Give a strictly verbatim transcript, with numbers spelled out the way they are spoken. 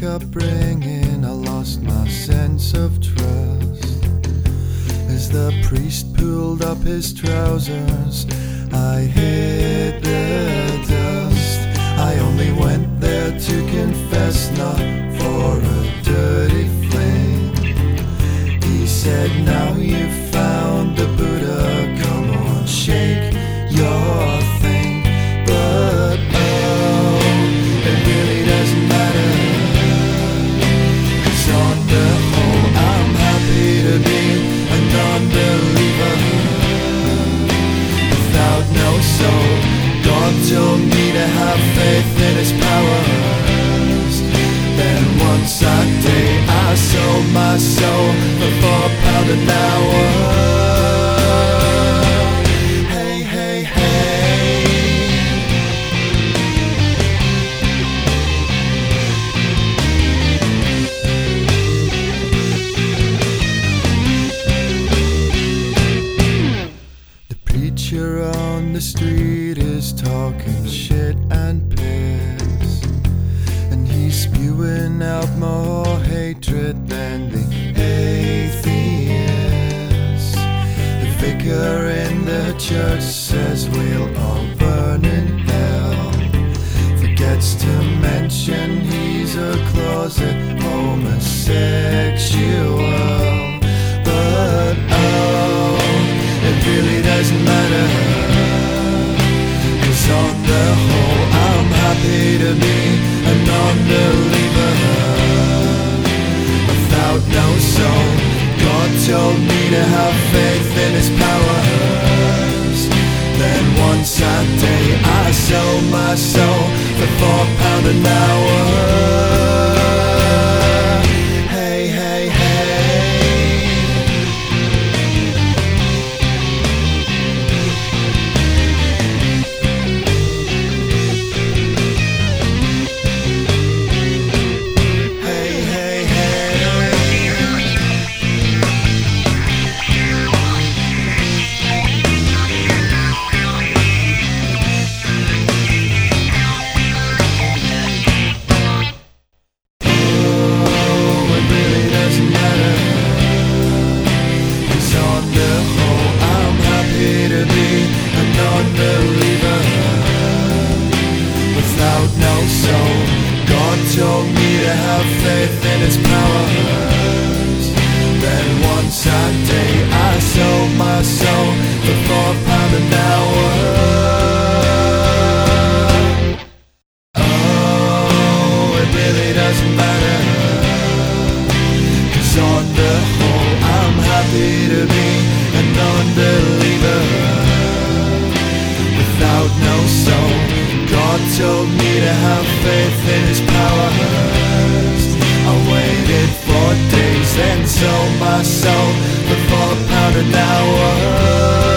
upbringing, I lost my sense of trust. As the priest pulled up his trousers, I hit the dust. I only went there to confess, not for a dirty flame. He said, now you've found the Buddha, come on, shake your thing. But oh, it really doesn't matter, 'cause on the whole I'm happy to be a non-believer. Without no soul, God told me to have faith in His powers. Then one Sunday I sold my soul for four pound an hour. Hey, hey, hey. The preacher on the street is talking shit and piss, and he's spewing out more hatred than the atheist. The vicar in the church says we'll all burn in hell, forgets to mention he's a closet homosexual. But oh, it really doesn't matter, 'cause on the whole I'm happy to be a non-believer. Without no soul, God told me to have faith in His powers. Then one Sunday I sold my soul for four pound an hour. Hey, hey, hey. Hey, hey, hey. Oh, it really doesn't matter, 'cause on the whole I'm happy to be a non-believer. Without no soul, God told me to have faith in His powers. Then one Sunday I sold my soul for four pound an hour. Oh, it really doesn't matter, 'cause on the whole I'm happy to be a non-believer. Without no soul, God told me to have faith in His powers. I waited for days, then sold my soul for four pound an hour.